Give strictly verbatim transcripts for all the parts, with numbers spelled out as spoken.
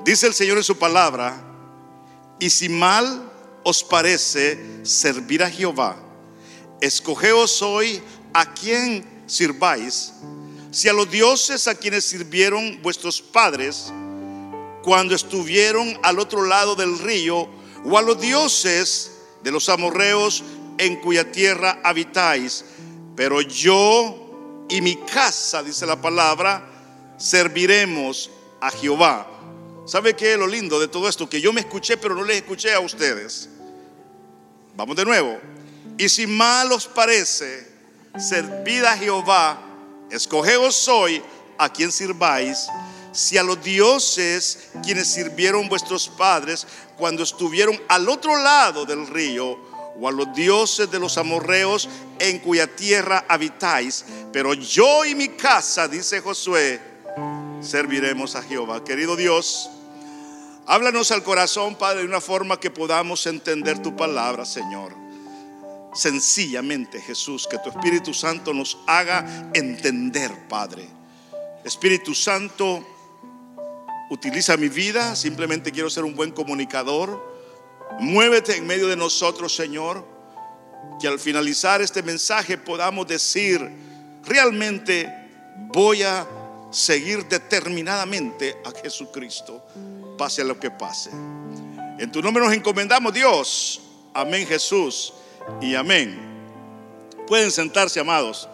Dice el Señor en su palabra: y si mal os parece servir a Jehová, escogeos hoy a quién sirváis, si a los dioses a quienes sirvieron vuestros padres cuando estuvieron al otro lado del río, o a los dioses de los amorreos en cuya tierra habitáis. Pero yo y mi casa, dice la palabra, serviremos a Jehová. ¿Sabe qué es lo lindo de todo esto? Que yo me escuché, pero no les escuché a ustedes. Vamos de nuevo. Y si mal os parece servid a Jehová, escogeos hoy a quien sirváis, si a los dioses quienes sirvieron vuestros padres cuando estuvieron al otro lado del río, o a los dioses de los amorreos en cuya tierra habitáis. Pero yo y mi casa, dice Josué, serviremos a Jehová. Querido Dios, háblanos al corazón, Padre, de una forma que podamos entender tu palabra, Señor. Sencillamente, Jesús, que tu Espíritu Santo nos haga entender, Padre. Espíritu Santo, utiliza mi vida. Simplemente quiero ser un buen comunicador. Muévete en medio de nosotros, Señor, que al finalizar este mensaje podamos decir: realmente voy a seguir determinadamente a Jesucristo, pase lo que pase. En tu nombre nos encomendamos, Dios. Amén, Jesús, y amén. Pueden sentarse, amados.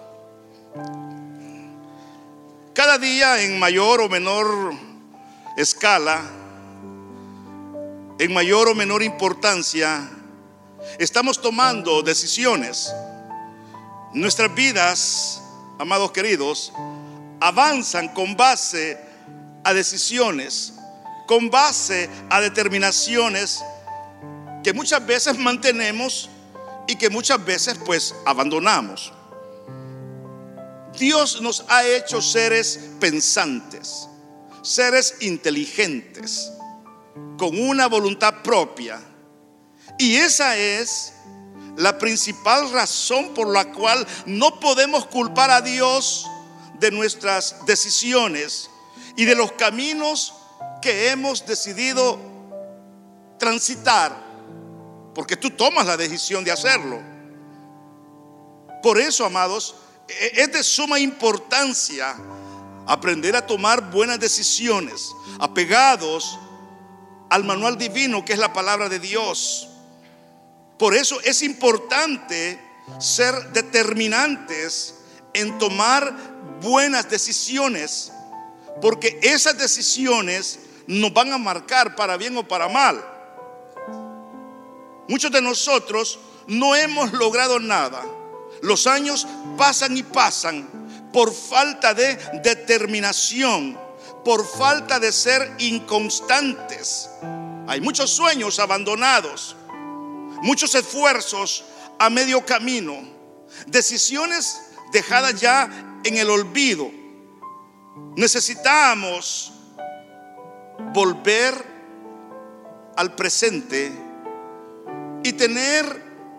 Cada día, en mayor o menor escala, en mayor o menor importancia, estamos tomando decisiones. Nuestras vidas, amados queridos, avanzan con base a decisiones, con base a determinaciones que muchas veces mantenemos y que muchas veces pues abandonamos. Dios nos ha hecho seres pensantes, seres inteligentes, con una voluntad propia. Y esa es la principal razón por la cual no podemos culpar a Dios de nuestras decisiones y de los caminos que hemos decidido transitar, porque tú tomas la decisión de hacerlo. Por eso, amados, es de suma importancia aprender a tomar buenas decisiones, apegados al manual divino que es la palabra de Dios. Por eso es importante ser determinantes en tomar buenas decisiones, porque esas decisiones nos van a marcar para bien o para mal. Muchos de nosotros no hemos logrado nada. Los años pasan y pasan por falta de determinación, por falta de ser inconstantes. Hay muchos sueños abandonados, muchos esfuerzos a medio camino, decisiones dejadas ya en el olvido. Necesitamos volver al presente y tener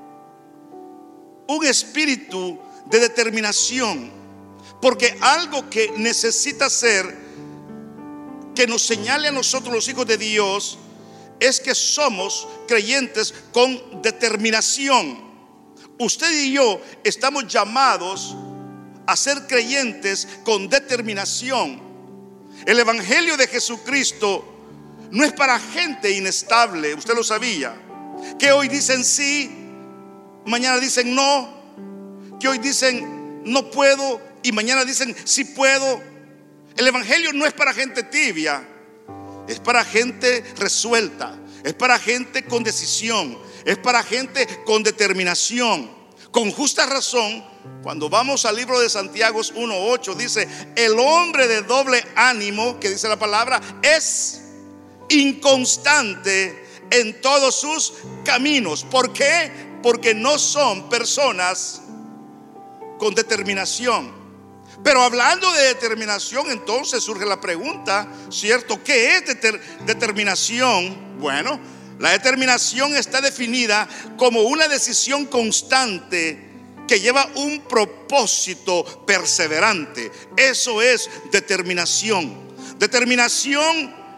un espíritu de determinación, porque algo que necesita ser, que nos señale a nosotros los hijos de Dios, es que somos creyentes con determinación. Usted y yo estamos llamados a ser creyentes con determinación. El evangelio de Jesucristo no es para gente inestable. Usted lo sabía, que hoy dicen sí, mañana dicen no, que hoy dicen no puedo y mañana dicen sí puedo. El evangelio no es para gente tibia, es para gente resuelta, es para gente con decisión, es para gente con determinación. Con justa razón, cuando vamos al libro de Santiago uno ocho, dice: el hombre de doble ánimo, que dice la palabra, es inconstante en todos sus caminos. ¿Por qué? Porque no son personas con determinación. Pero hablando de determinación, entonces surge la pregunta, ¿cierto? ¿Qué es deter- determinación? Bueno, la determinación está definida como una decisión constante que lleva un propósito perseverante. Eso es determinación. Determinación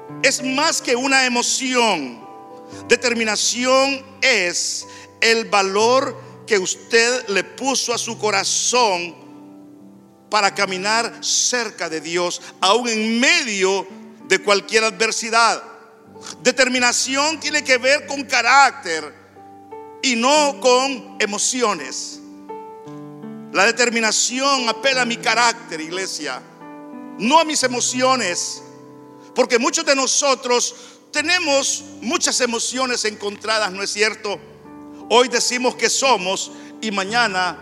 es más que una emoción. Determinación es el valor que usted le puso a su corazón para caminar cerca de Dios, aún en medio de cualquier adversidad. Determinación tiene que ver con carácter y no con emociones. La determinación apela a mi carácter, iglesia, no a mis emociones, porque muchos de nosotros tenemos muchas emociones encontradas, ¿no es cierto? Hoy decimos que somos y mañana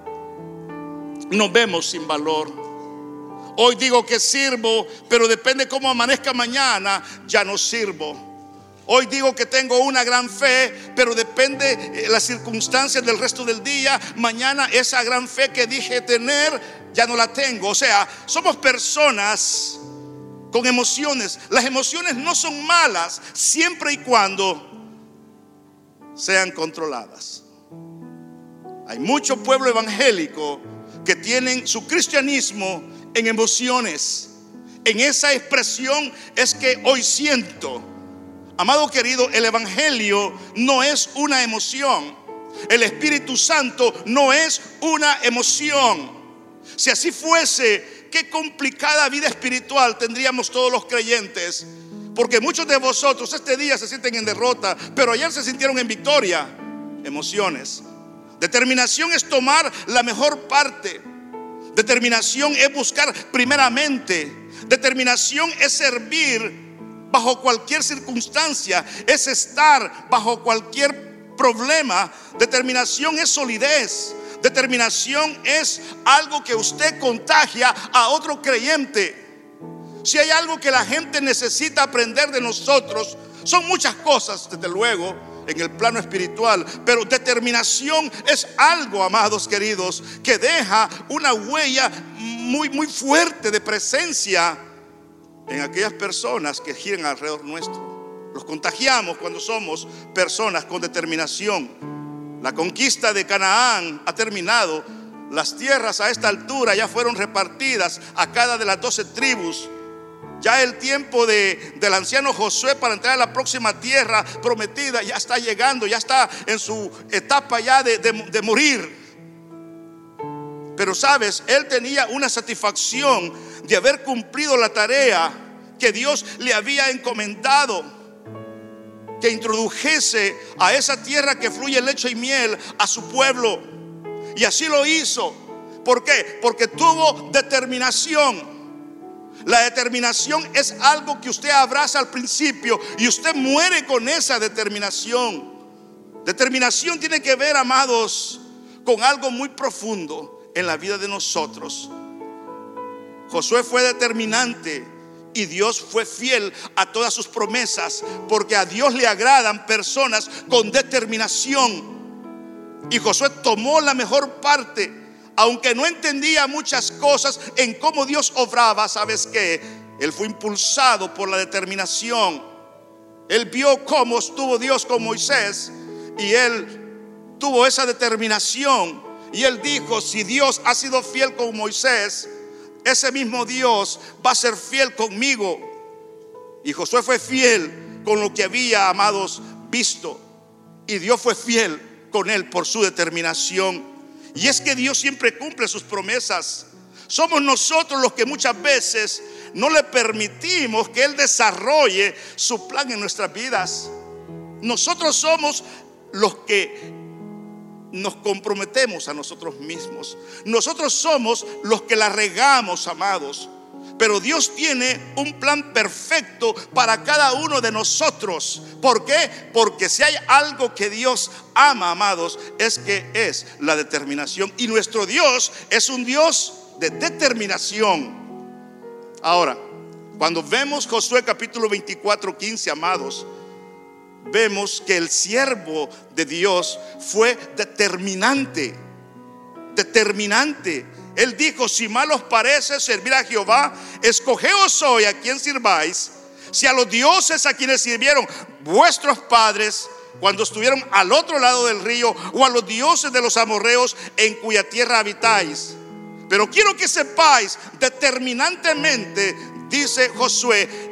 nos vemos sin valor. Hoy digo que sirvo, pero depende cómo amanezca mañana, ya no sirvo. Hoy digo que tengo una gran fe, pero depende de las circunstancias del resto del día, mañana esa gran fe que dije tener, ya no la tengo. O sea, somos personas con emociones. Las emociones no son malas siempre y cuando sean controladas. Hay mucho pueblo evangélico que tienen su cristianismo en emociones. En esa expresión es que hoy siento. Amado querido, el evangelio no es una emoción. El Espíritu Santo no es una emoción. Si así fuese, qué complicada vida espiritual tendríamos todos los creyentes. Porque muchos de vosotros este día se sienten en derrota, pero ayer se sintieron en victoria. Emociones. Determinación es tomar la mejor parte. Determinación es buscar primeramente. Determinación es servir bajo cualquier circunstancia, es estar bajo cualquier problema. Determinación es solidez. Determinación es algo que usted contagia a otro creyente. Si hay algo que la gente necesita aprender de nosotros, son muchas cosas, desde luego, en el plano espiritual, pero determinación es algo, amados queridos, que deja una huella muy, muy fuerte de presencia en aquellas personas que giran alrededor nuestro. Los contagiamos cuando somos personas con determinación. La conquista de Canaán ha terminado. Las tierras a esta altura ya fueron repartidas a cada de las doce tribus. Ya el tiempo de, del anciano Josué para entrar a la próxima tierra prometida ya está llegando, ya está en su etapa ya de, de, de morir. Pero sabes, él tenía una satisfacción de haber cumplido la tarea que Dios le había encomendado, que introdujese a esa tierra que fluye leche y miel a su pueblo. Y así lo hizo. ¿Por qué? Porque tuvo determinación. La determinación es algo que usted abraza al principio y usted muere con esa determinación. Determinación tiene que ver, amados, con algo muy profundo en la vida de nosotros. Josué fue determinante y Dios fue fiel a todas sus promesas, porque a Dios le agradan personas con determinación. Y Josué tomó la mejor parte, aunque no entendía muchas cosas en cómo Dios obraba. ¿Sabes qué? Él fue impulsado por la determinación. Él vio cómo estuvo Dios con Moisés y él tuvo esa determinación. Y él dijo: si Dios ha sido fiel con Moisés, ese mismo Dios va a ser fiel conmigo. Y Josué fue fiel con lo que había, amados, visto. Y Dios fue fiel con él por su determinación. Y es que Dios siempre cumple sus promesas. Somos nosotros los que muchas veces no le permitimos que Él desarrolle su plan en nuestras vidas. Nosotros somos los que nos comprometemos a nosotros mismos. Nosotros somos los que la regamos, amados. Pero Dios tiene un plan perfecto para cada uno de nosotros. ¿Por qué? Porque si hay algo que Dios ama, amados, es que es la determinación. Y nuestro Dios es un Dios de determinación. Ahora, cuando vemos Josué capítulo veinticuatro, quince, amados, vemos que el siervo de Dios fue determinante. Determinante. Él dijo: si mal os parece servir a Jehová, escogeos hoy a quien sirváis, si a los dioses a quienes sirvieron vuestros padres cuando estuvieron al otro lado del río, o a los dioses de los amorreos en cuya tierra habitáis. Pero quiero que sepáis determinantemente, dice Josué: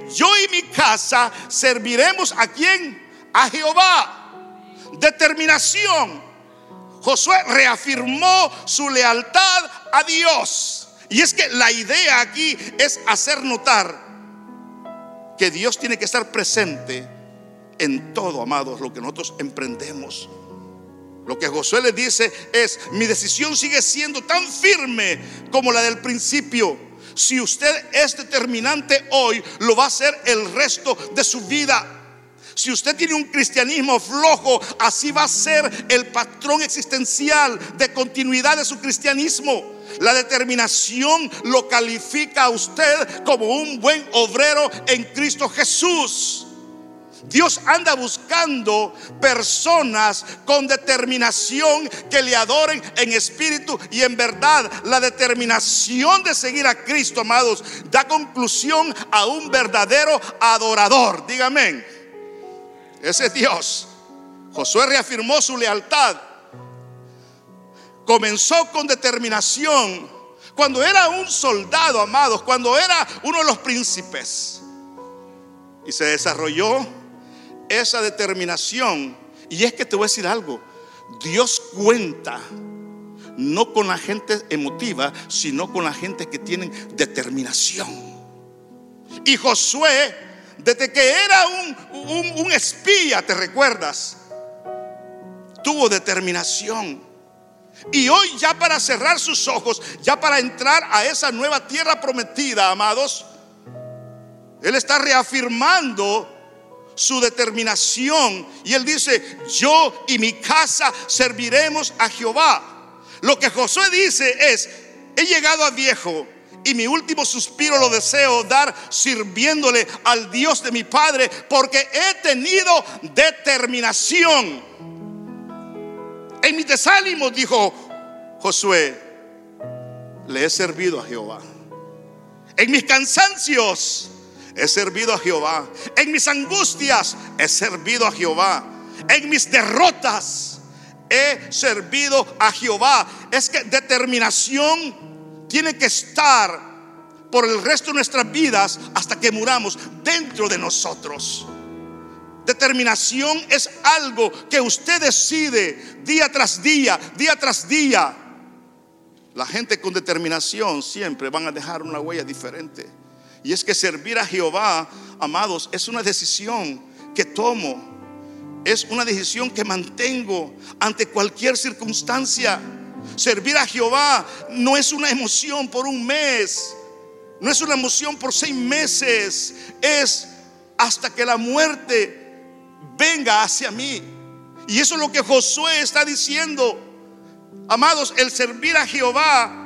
yo y mi casa serviremos ¿a quién? A Jehová. Determinación. Josué reafirmó su lealtad a Dios. Y es que la idea aquí es hacer notar que Dios tiene que estar presente en todo, amados, lo que nosotros emprendemos. Lo que Josué le dice es: mi decisión sigue siendo tan firme como la del principio. Si usted es determinante hoy, lo va a ser el resto de su vida. Si usted tiene un cristianismo flojo, así va a ser el patrón existencial de continuidad de su cristianismo. La determinación lo califica a usted como un buen obrero en Cristo Jesús. Dios anda buscando personas con determinación que le adoren en espíritu y en verdad. La determinación de seguir a Cristo, amados, da conclusión a un verdadero adorador. Dígame, ese es Dios. Josué reafirmó su lealtad. Comenzó con determinación cuando era un soldado, amados, cuando era uno de los príncipes, y se desarrolló esa determinación. Y es que te voy a decir algo: Dios cuenta no con la gente emotiva, sino con la gente que tienen determinación. Y Josué, desde que era un, un, un espía, ¿te recuerdas? Tuvo determinación. Y hoy, ya para cerrar sus ojos, ya para entrar a esa nueva tierra prometida, amados, él está reafirmando su determinación. Y él dice: yo y mi casa serviremos a Jehová. Lo que Josué dice es: he llegado a viejo y mi último suspiro lo deseo dar sirviéndole al Dios de mi padre, porque he tenido determinación. En mis desánimos, dijo Josué, le he servido a Jehová. En mis cansancios he servido a Jehová. En mis angustias he servido a Jehová. En mis derrotas he servido a Jehová. Es que determinación tiene que estar por el resto de nuestras vidas hasta que muramos dentro de nosotros. Determinación es algo que usted decide día tras día, día tras día. La gente con determinación siempre van a dejar una huella diferente. Y es que servir a Jehová, amados, es una decisión que tomo. Es una decisión que mantengo ante cualquier circunstancia. Servir a Jehová no es una emoción por un mes, no es una emoción por seis meses. Es hasta que la muerte venga hacia mí. Y eso es lo que Josué está diciendo. Amados, el servir a Jehová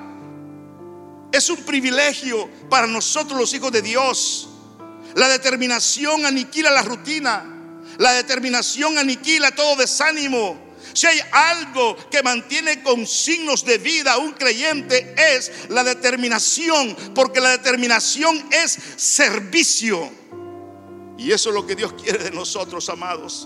es un privilegio para nosotros, los hijos de Dios. La determinación aniquila la rutina. La determinación aniquila todo desánimo. Si hay algo que mantiene con signos de vida a un creyente, es la determinación, porque la determinación es servicio. Y eso es lo que Dios quiere de nosotros, amados.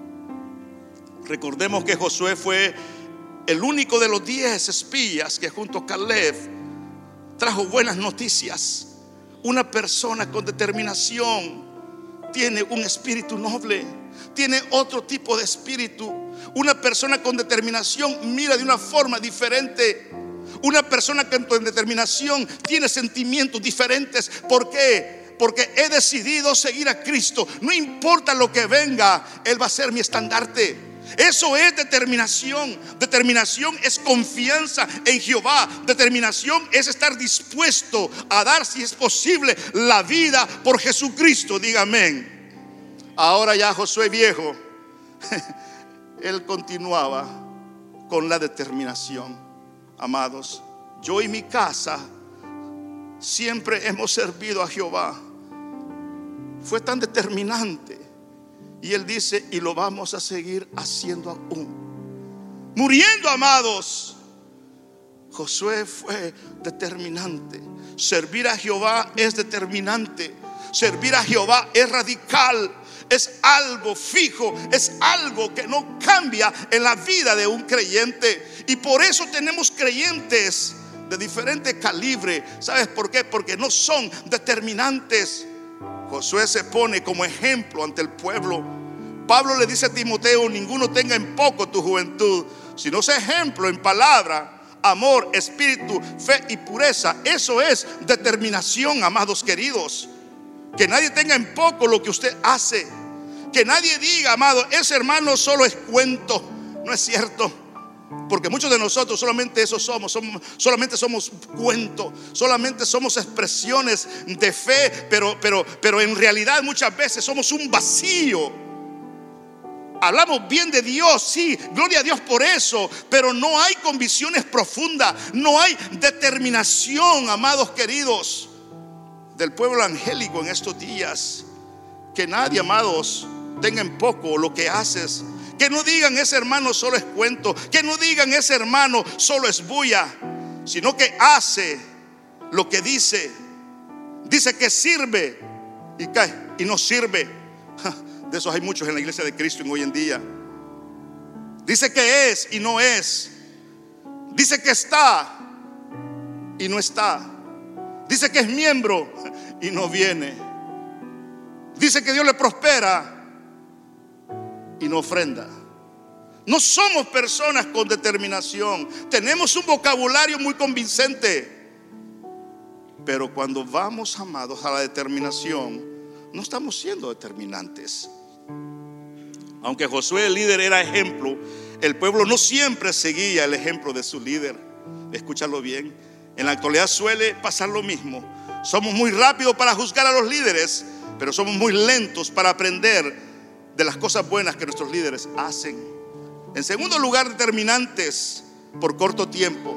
Recordemos que Josué fue el único de los diez espías que junto a Caleb trajo buenas noticias. Una persona con determinación tiene un espíritu noble, tiene otro tipo de espíritu. Una persona con determinación mira de una forma diferente. Una persona con determinación tiene sentimientos diferentes. ¿Por qué? Porque he decidido seguir a Cristo. No importa lo que venga, Él va a ser mi estandarte. Eso es determinación. Determinación es confianza en Jehová. Determinación es estar dispuesto a dar, si es posible, la vida por Jesucristo. Diga amén. Ahora ya Josué viejo, él continuaba con la determinación. Amados, yo y mi casa siempre hemos servido a Jehová. Fue tan determinante. Y él dice: y lo vamos a seguir haciendo aún. Muriendo, amados. Josué fue determinante. Servir a Jehová es determinante. Servir a Jehová es radical. Es algo fijo. Es algo que no cambia en la vida de un creyente. Y por eso tenemos creyentes de diferente calibre. ¿Sabes por qué? Porque no son determinantes. Josué se pone como ejemplo ante el pueblo. Pablo le dice a Timoteo: ninguno tenga en poco tu juventud, sino sea ejemplo en palabra, amor, espíritu, fe y pureza. Eso es determinación, amados queridos. Que nadie tenga en poco lo que usted hace. Que nadie diga: amado, ese hermano solo es cuento. No es cierto. Porque muchos de nosotros solamente eso somos, somos solamente somos cuento, solamente somos expresiones de fe, pero, pero, pero en realidad muchas veces somos un vacío. Hablamos bien de Dios, sí, gloria a Dios por eso, pero no hay convicciones profundas, no hay determinación, amados queridos, del pueblo angélico en estos días. Que nadie, amados, tenga en poco lo que haces. Que no digan: ese hermano solo es cuento. Que no digan: ese hermano solo es bulla. Sino que hace lo que dice. Dice que sirve y cae y no sirve. De esos hay muchos en la iglesia de Cristo en hoy en día. Dice que es y no es. Dice que está y no está. Dice que es miembro y no viene. Dice que Dios le prospera y no ofrenda. No somos personas con determinación. Tenemos un vocabulario muy convincente, pero cuando vamos, amados, a la determinación, no estamos siendo determinantes. Aunque Josué, el líder, era ejemplo, el pueblo no siempre seguía el ejemplo de su líder. Escúchalo bien. En la actualidad suele pasar lo mismo. Somos muy rápidos para juzgar a los líderes, pero somos muy lentos para aprender de las cosas buenas que nuestros líderes hacen. En segundo lugar, determinantes por corto tiempo.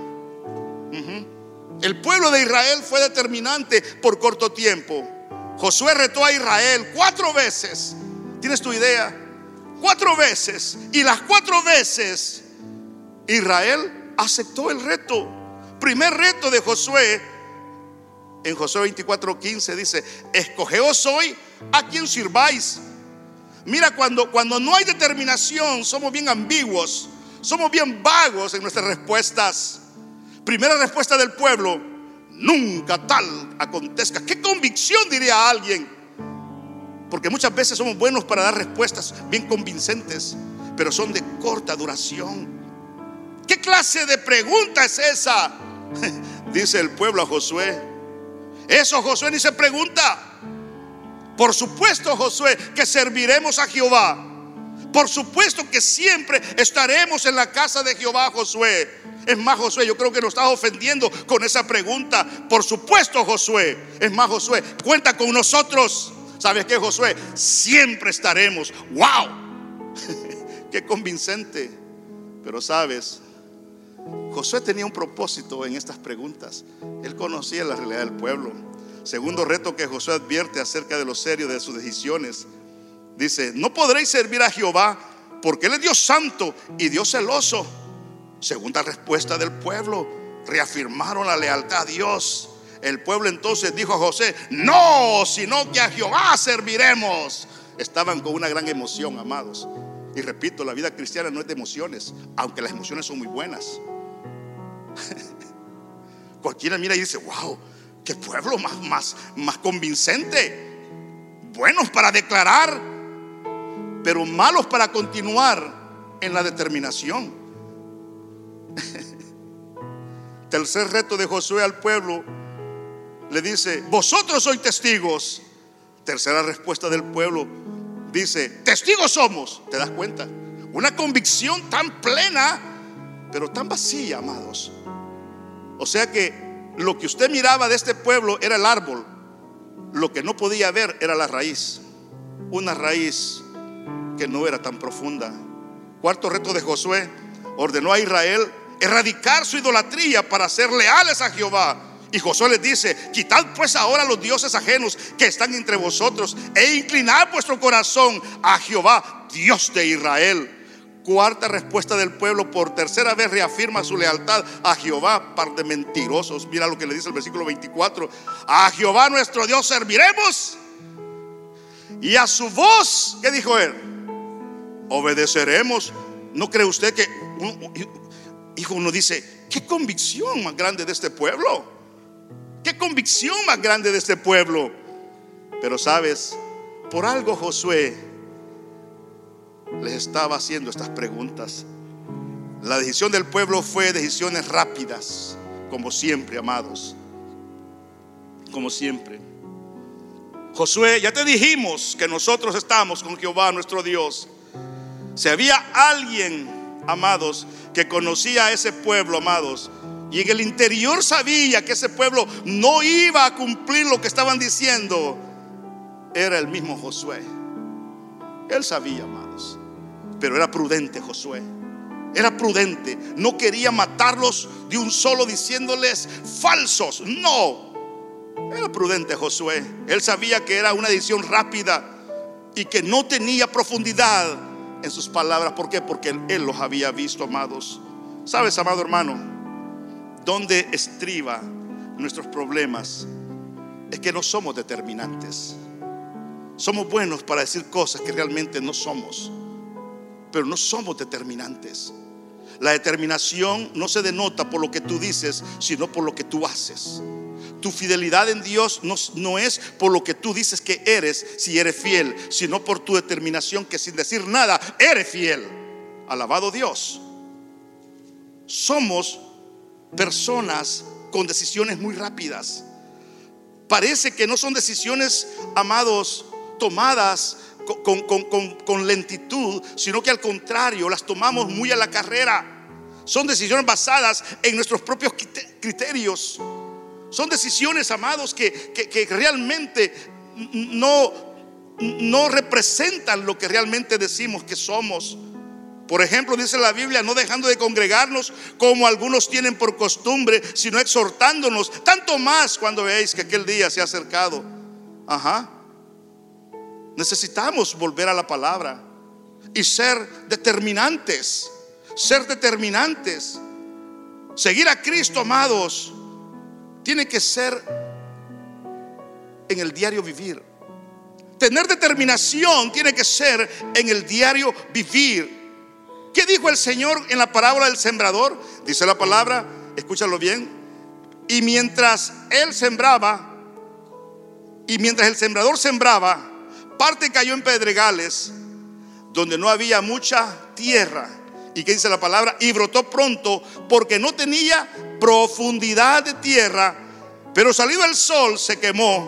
uh-huh. El pueblo de Israel fue determinante por corto tiempo. Josué retó a Israel cuatro veces. ¿Tienes tu idea? Cuatro veces. Y las cuatro veces Israel aceptó el reto. Primer reto de Josué, en Josué veinticuatro quince dice: escogeos hoy a quien sirváis. Mira, cuando, cuando no hay determinación, somos bien ambiguos, somos bien vagos en nuestras respuestas. Primera respuesta del pueblo: nunca tal acontezca. ¿Qué convicción diría alguien? Porque muchas veces somos buenos para dar respuestas bien convincentes, pero son de corta duración. ¿Qué clase de pregunta es esa? Dice el pueblo a Josué. Eso Josué ni se pregunta. Por supuesto, Josué, que serviremos a Jehová. Por supuesto que siempre estaremos en la casa de Jehová, Josué. Es más, Josué, yo creo que nos estás ofendiendo con esa pregunta. Por supuesto, Josué. Es más, Josué, cuenta con nosotros. ¿Sabes qué, Josué? Siempre estaremos. ¡Wow! Qué convincente. Pero sabes, Josué tenía un propósito en estas preguntas. Él conocía la realidad del pueblo. Segundo reto que Josué advierte acerca de lo serio de sus decisiones. Dice: no podréis servir a Jehová, porque Él es Dios santo y Dios celoso. Segunda respuesta del pueblo. Reafirmaron la lealtad a Dios. El pueblo entonces dijo a Josué: no, sino que a Jehová serviremos. Estaban con una gran emoción, amados. Y repito, la vida cristiana no es de emociones, aunque las emociones son muy buenas. Cualquiera mira y dice: wow, qué pueblo más, más, más convincente. Buenos para declarar, pero malos para continuar en la determinación. Tercer reto de Josué al pueblo, le dice: vosotros sois testigos. Tercera respuesta del pueblo, dice: testigos somos. ¿Te das cuenta? Una convicción tan plena, pero tan vacía, amados. O sea que lo que usted miraba de este pueblo era el árbol. Lo que no podía ver era la raíz. Una raíz que no era tan profunda. Cuarto reto de Josué: ordenó a Israel erradicar su idolatría para ser leales a Jehová. Y Josué les dice: quitad pues ahora los dioses ajenos que están entre vosotros, e inclinad vuestro corazón a Jehová, Dios de Israel. Cuarta respuesta del pueblo, por tercera vez reafirma su lealtad a Jehová. Par de mentirosos. Mira lo que le dice el versículo veinticuatro: a Jehová nuestro Dios serviremos, y a su voz, ¿qué dijo él? Obedeceremos. ¿No cree usted que uno, hijo, uno dice: qué convicción más grande de este pueblo? ¿Qué convicción más grande de este pueblo? Pero sabes, por algo Josué les estaba haciendo estas preguntas. La decisión del pueblo fue decisiones rápidas, como siempre, amados, como siempre. Josué, ya te dijimos que nosotros estamos con Jehová nuestro Dios. Si había alguien, amados, que conocía a ese pueblo, amados, y en el interior sabía que ese pueblo no iba a cumplir lo que estaban diciendo, era el mismo Josué. Él sabía, amados, pero era prudente Josué. Era prudente, no quería matarlos de un solo diciéndoles falsos. No, era prudente Josué. Él sabía que era una decisión rápida y que no tenía profundidad en sus palabras. ¿Por qué? Porque él, él los había visto, amados. ¿Sabes, amado hermano? Donde estriba nuestros problemas es que no somos determinantes. Somos buenos para decir cosas que realmente no somos, pero no somos determinantes. La determinación no se denota por lo que tú dices, sino por lo que tú haces. Tu fidelidad en Dios no, no es por lo que tú dices que eres, si eres fiel, sino por tu determinación, que sin decir nada eres fiel. Alabado Dios. Somos personas con decisiones muy rápidas. Parece que no son decisiones, amados, tomadas Con, con, con, con lentitud, sino que al contrario las tomamos muy a la carrera. Son decisiones basadas en nuestros propios criterios. Son decisiones, amados, que, que, que realmente no, no representan lo que realmente decimos que somos. Por ejemplo, dice la Biblia, no dejando de congregarnos como algunos tienen por costumbre, sino exhortándonos, tanto más cuando veáis que aquel día se ha acercado. Ajá. Necesitamos volver a la palabra y ser determinantes. Ser determinantes. Seguir a Cristo, amados, tiene que ser en el diario vivir. Tener determinación tiene que ser en el diario vivir. ¿Qué dijo el Señor en la parábola del sembrador? Dice la palabra, escúchalo bien. Y mientras él sembraba, y mientras el sembrador sembraba, parte cayó en pedregales donde no había mucha tierra. ¿Y qué dice la palabra? Y brotó pronto porque no tenía profundidad de tierra, pero salido el sol se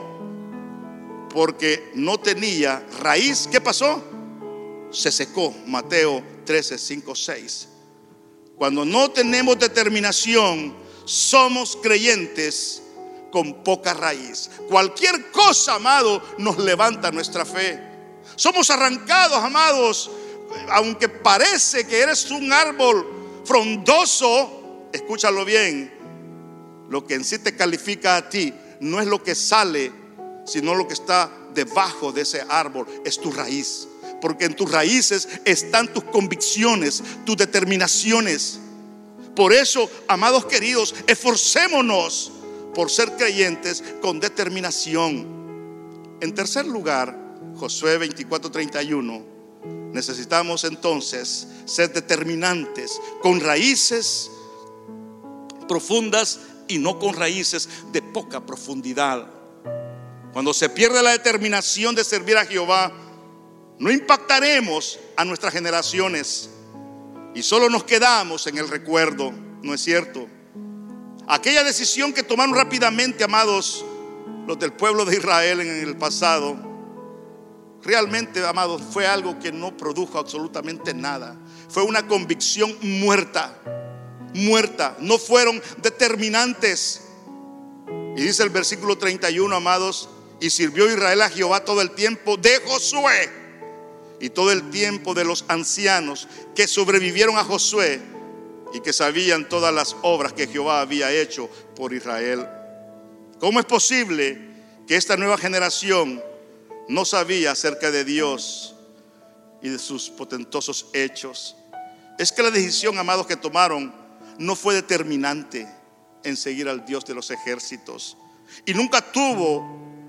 quemó porque no tenía raíz. ¿Qué pasó? Se secó. Mateo trece, cinco, seis. Cuando no tenemos determinación, somos creyentes con poca raíz. Cualquier cosa, amado, nos levanta nuestra fe. Somos arrancados, amados, aunque parece que eres un árbol frondoso. Escúchalo bien. Lo que en sí te califica a ti no es lo que sale, sino lo que está debajo de ese árbol. Es tu raíz. Porque en tus raíces están tus convicciones, tus determinaciones. Por eso, amados queridos, esforcémonos por ser creyentes con determinación. En tercer lugar, Josué veinticuatro, treinta y uno, necesitamos entonces ser determinantes, con raíces profundas y no con raíces de poca profundidad. Cuando se pierde la determinación de servir a Jehová, no impactaremos a nuestras generaciones y solo nos quedamos en el recuerdo. ¿No es cierto? Aquella decisión que tomaron rápidamente, amados, los del pueblo de Israel en el pasado, realmente, amados, fue algo que no produjo absolutamente nada. Fue una convicción muerta, muerta. No fueron determinantes. Y dice el versículo treinta y uno, amados, y sirvió Israel a Jehová todo el tiempo de Josué y todo el tiempo de los ancianos que sobrevivieron a Josué y que sabían todas las obras que Jehová había hecho por Israel. ¿Cómo es posible que esta nueva generación no sabía acerca de Dios y de sus potentosos hechos? Es que la decisión, amados, que tomaron no fue determinante en seguir al Dios de los ejércitos, y nunca tuvo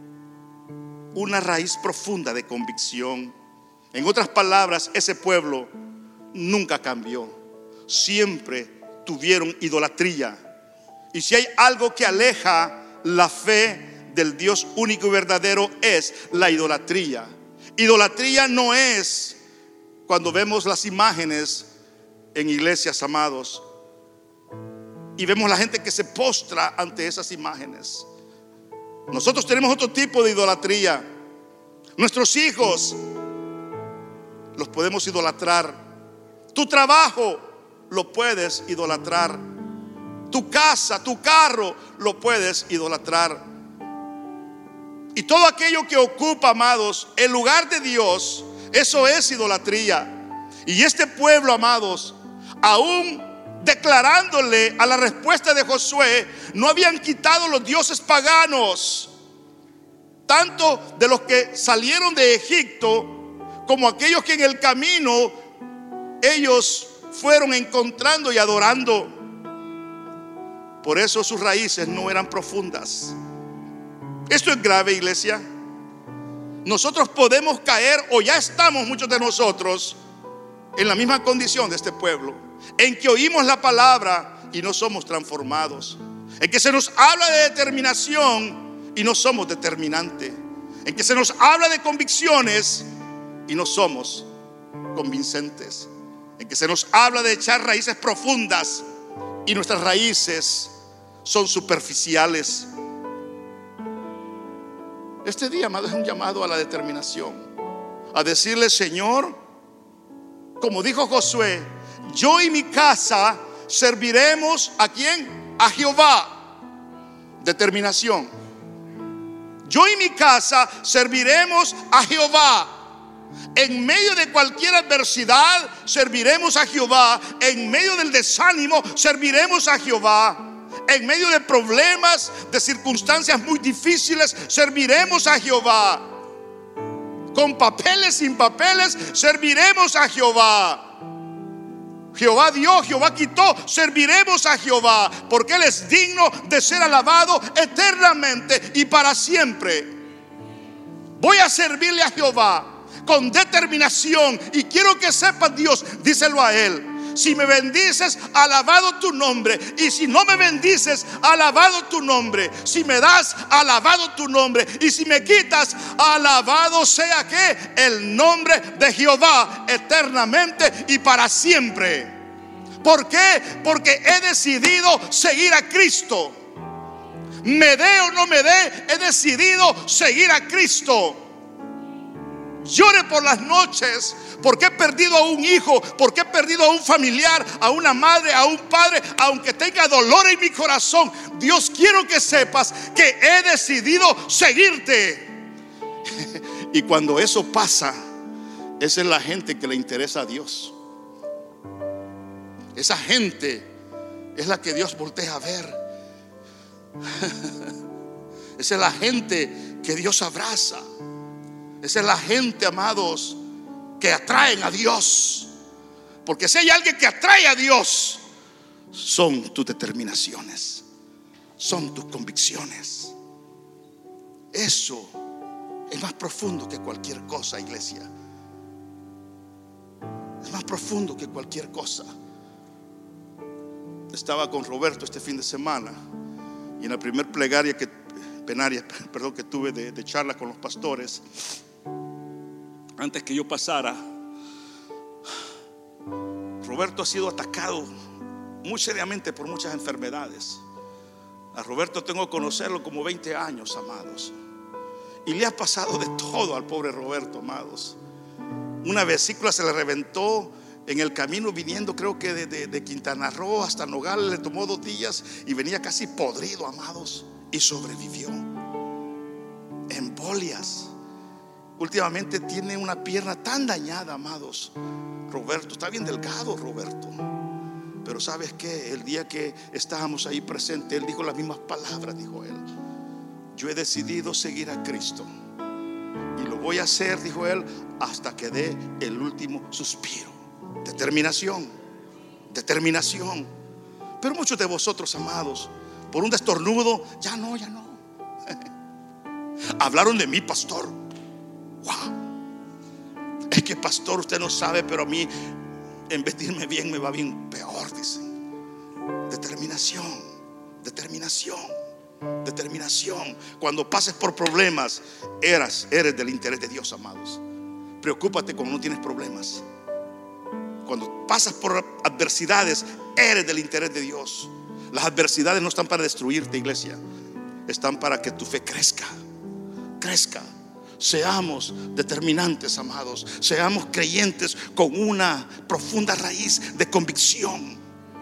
una raíz profunda de convicción. En otras palabras, ese pueblo nunca cambió. Siempre tuvieron idolatría. Y si hay algo que aleja la fe del Dios único y verdadero es la idolatría. Idolatría no es cuando vemos las imágenes en iglesias, amados, y vemos la gente que se postra ante esas imágenes. Nosotros tenemos otro tipo de idolatría. Nuestros hijos los podemos idolatrar. Tu trabajo lo puedes idolatrar. Tu casa, tu carro lo puedes idolatrar. Y todo aquello que ocupa, amados, el lugar de Dios, eso es idolatría. Y este pueblo, amados, aún declarándole a la respuesta de Josué, no habían quitado los dioses paganos, tanto de los que salieron de Egipto como aquellos que en el camino ellos fueron encontrando y adorando. Por eso sus raíces no eran profundas. Esto es grave, iglesia. Nosotros podemos caer, o ya estamos muchos de nosotros en la misma condición de este pueblo, en que oímos la palabra y no somos transformados, en que se nos habla de determinación y no somos determinantes, en que se nos habla de convicciones y no somos convincentes, en que se nos habla de echar raíces profundas y nuestras raíces son superficiales. Este día, amado, es un llamado a la determinación, a decirle: Señor, como dijo Josué, yo y mi casa serviremos ¿a quién? A Jehová. Determinación. Yo y mi casa serviremos a Jehová. En medio de cualquier adversidad serviremos a Jehová. En medio del desánimo serviremos a Jehová. En medio de problemas, de circunstancias muy difíciles, serviremos a Jehová. Con papeles, sin papeles, serviremos a Jehová. Jehová dio, Jehová quitó, serviremos a Jehová, porque Él es digno de ser alabado eternamente y para siempre. Voy a servirle a Jehová con determinación, y quiero que sepas, Dios, díselo a Él: si me bendices, alabado tu nombre. Y si no me bendices, alabado tu nombre. Si me das, alabado tu nombre. Y si me quitas, alabado sea que el nombre de Jehová eternamente y para siempre. ¿Por qué? Porque he decidido seguir a Cristo. Me dé o no me dé, he decidido seguir a Cristo. Llore por las noches porque he perdido a un hijo, porque he perdido a un familiar, a una madre, a un padre. Aunque tenga dolor en mi corazón, Dios, quiero que sepas que he decidido seguirte. Y cuando eso pasa, esa es la gente que le interesa a Dios. Esa gente es la que Dios voltea a ver. Esa es la gente que Dios abraza. Esa es la gente, amados, que atraen a Dios. Porque si hay alguien que atrae a Dios, son tus determinaciones, son tus convicciones. Eso es más profundo que cualquier cosa, iglesia. Es más profundo que cualquier cosa. Estaba con Roberto este fin de semana, y en la primer plegaria que, plenaria, perdón, que tuve de, de charla con los pastores, antes que yo pasara, Roberto ha sido atacado muy seriamente por muchas enfermedades. A Roberto tengo que conocerlo como veinte años, amados, y le ha pasado de todo al pobre Roberto, amados. Una vesícula se le reventó en el camino viniendo, creo que de, de, de Quintana Roo hasta Nogales. Le tomó dos días y venía casi podrido, amados, y sobrevivió. Embolias. Últimamente tiene una pierna tan dañada, amados. Roberto está bien delgado, Roberto. Pero ¿sabes qué? El día que estábamos ahí presentes, él dijo las mismas palabras. Dijo él: yo he decidido seguir a Cristo, y lo voy a hacer, dijo él, hasta que dé el último suspiro. Determinación, determinación. Pero muchos de vosotros, amados, por un destornudo, ya no, ya no. Hablaron de mí, pastor. Wow. Es que, pastor, usted no sabe, pero a mí, en vez de irme bien, me va bien peor, dicen. Determinación, determinación. determinación. Cuando pases por problemas, eras, eres del interés de Dios, amados. Preocúpate cuando no tienes problemas. Cuando pasas por adversidades, eres del interés de Dios. Las adversidades no están para destruirte, iglesia. Están para que tu fe crezca. Crezca. Seamos determinantes, amados. Seamos creyentes con una profunda raíz de convicción.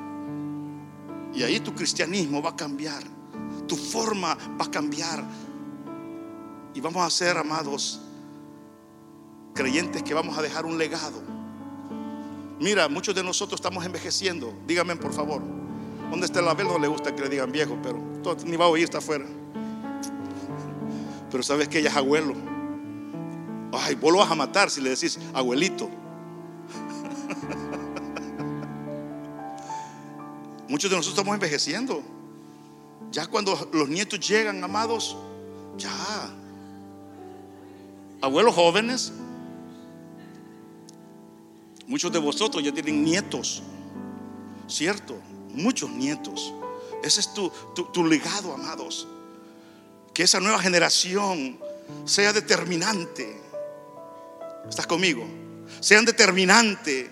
Y ahí tu cristianismo va a cambiar. Tu forma va a cambiar. Y vamos a ser, amados, creyentes que vamos a dejar un legado. Mira, muchos de nosotros estamos envejeciendo. Díganme, por favor. ¿Dónde está el Abel? No le gusta que le digan viejo, pero todo, ni va a oír, está afuera. Pero sabes que ella es abuelo. Ay, vos lo vas a matar si le decís abuelito. Muchos de nosotros estamos envejeciendo. Ya cuando los nietos llegan, amados, ya. Abuelos jóvenes. Muchos de vosotros ya tienen nietos, ¿cierto? Muchos nietos. Ese es tu, tu, tu legado, amados. Que esa nueva generación sea determinante. ¿Estás conmigo? Sean determinante.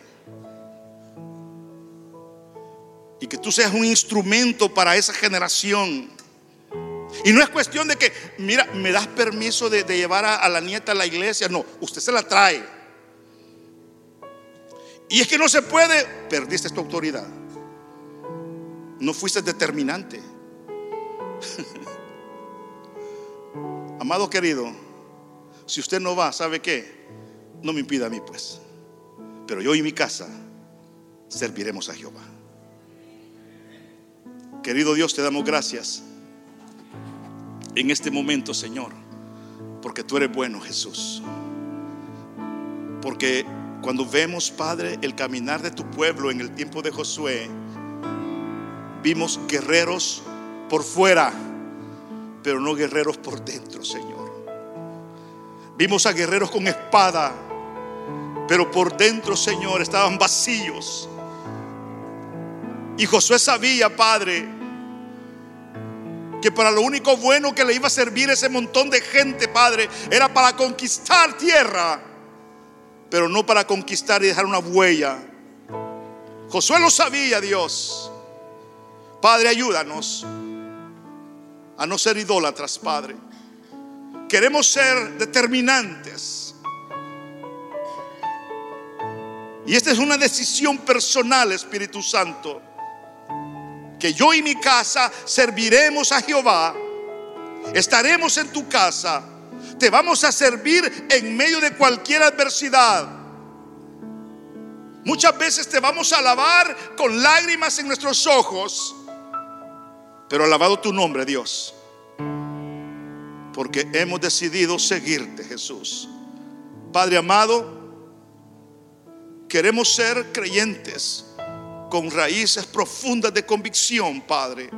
Y que tú seas un instrumento para esa generación. Y no es cuestión de que, mira, me das permiso de, de llevar a, a la nieta a la iglesia. No, usted se la trae. Y es que no se puede. Perdiste tu autoridad. No fuiste determinante. Amado querido, si usted no va, ¿sabe qué? No me impida a mí, pues. Pero yo y mi casa serviremos a Jehová. Querido Dios, te damos gracias en este momento, Señor, porque tú eres bueno, Jesús. Porque cuando vemos, Padre, el caminar de tu pueblo en el tiempo de Josué, vimos guerreros por fuera, pero no guerreros por dentro, Señor. Vimos a guerreros con espada, pero por dentro, Señor, estaban vacíos. Y Josué sabía, Padre, que para lo único bueno que le iba a servir ese montón de gente, Padre, era para conquistar tierra, pero no para conquistar y dejar una huella. Josué lo sabía, Dios. Padre, ayúdanos a no ser idólatras, Padre. Queremos ser determinantes. Y esta es una decisión personal, Espíritu Santo, que yo y mi casa serviremos a Jehová. Estaremos en tu casa. Te vamos a servir en medio de cualquier adversidad. Muchas veces te vamos a alabar con lágrimas en nuestros ojos, pero alabado tu nombre, Dios, porque hemos decidido seguirte, Jesús. Padre amado, queremos ser creyentes con raíces profundas de convicción, Padre.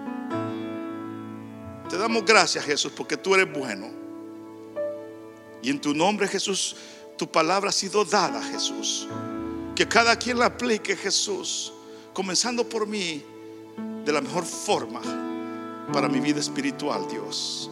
Te damos gracias, Jesús, porque tú eres bueno. Y en tu nombre, Jesús, tu palabra ha sido dada, Jesús. Que cada quien la aplique, Jesús, comenzando por mí, de la mejor forma para mi vida espiritual, Dios.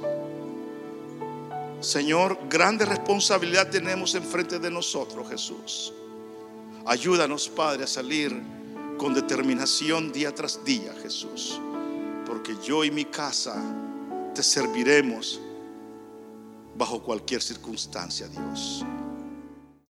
Señor, grande responsabilidad tenemos enfrente de nosotros, Jesús. Ayúdanos, Padre, a salir con determinación día tras día, Jesús, porque yo y mi casa te serviremos bajo cualquier circunstancia, Dios.